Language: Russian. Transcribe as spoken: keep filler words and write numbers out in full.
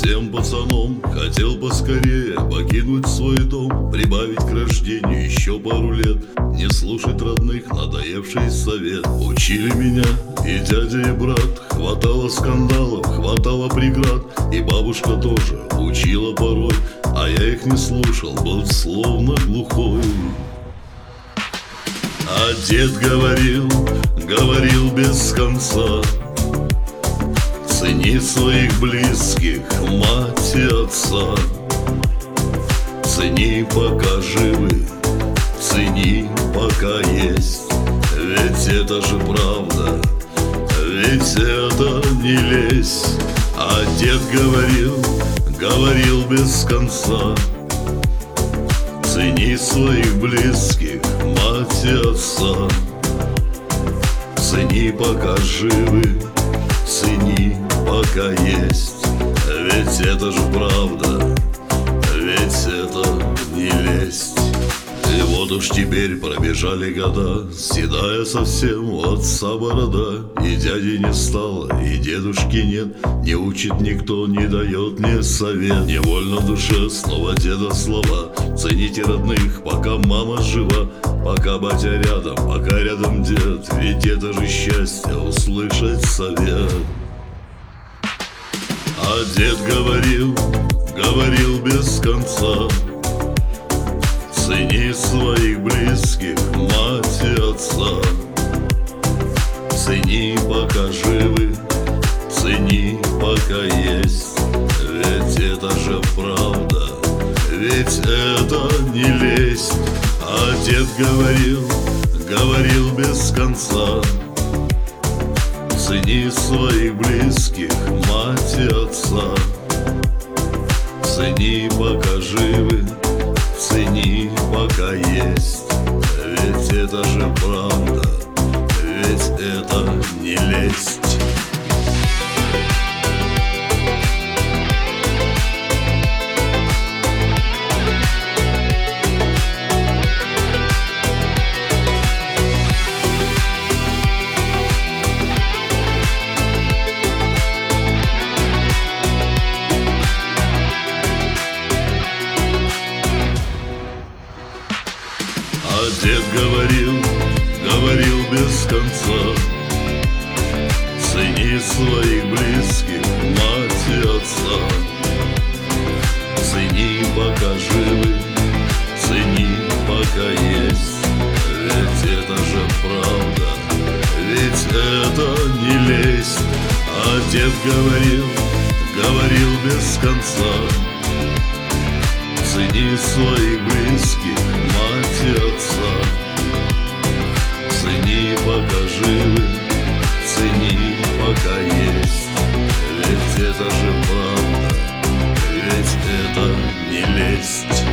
всем пацаном хотел поскорее покинуть свой дом, прибавить к рождению еще пару лет, не слушать родных, надоевший совет. Учили меня и дядя, и брат, хватало скандалов, хватало преград, и бабушка тоже учила порой, а я их не слушал, был словно глухой. А дед говорил, говорил без конца: цени своих близких, мать и отца. Цени, пока живы, цени, пока есть. Ведь это же правда, ведь это не лезь. А дед говорил, говорил без конца: цени своих близких, мать и отца. Цени, пока живы, цени, пока есть. Ведь это же правда, ведь это не лесть. И вот уж теперь пробежали года, седая совсем у отца борода. И дяди не стало, и дедушки нет, не учит никто, не дает мне совет. Невольно в душе снова деда слова: цените родных, пока мама жива, пока батя рядом, пока рядом дед. Ведь это же счастье услышать совет. А дед говорил, говорил без конца: цени своих близких, мать и отца. Цени, пока живы, цени, пока есть. Ведь это же правда, ведь это не лесть. А дед говорил, говорил без конца: цени своих близких, мать и отца. Цени, пока живы, цени, пока есть. Ведь это же правда, ведь это не лесть. А дед говорил, говорил без конца: цени своих близких, мать и отца. Цени, пока живы, цени, пока есть. Ведь это же правда, ведь это не лесть. А дед говорил, говорил без конца: цени своих близких, мать и отца. Цени, пока живы, цени, пока есть. Ведь это же правда, ведь это не лесть.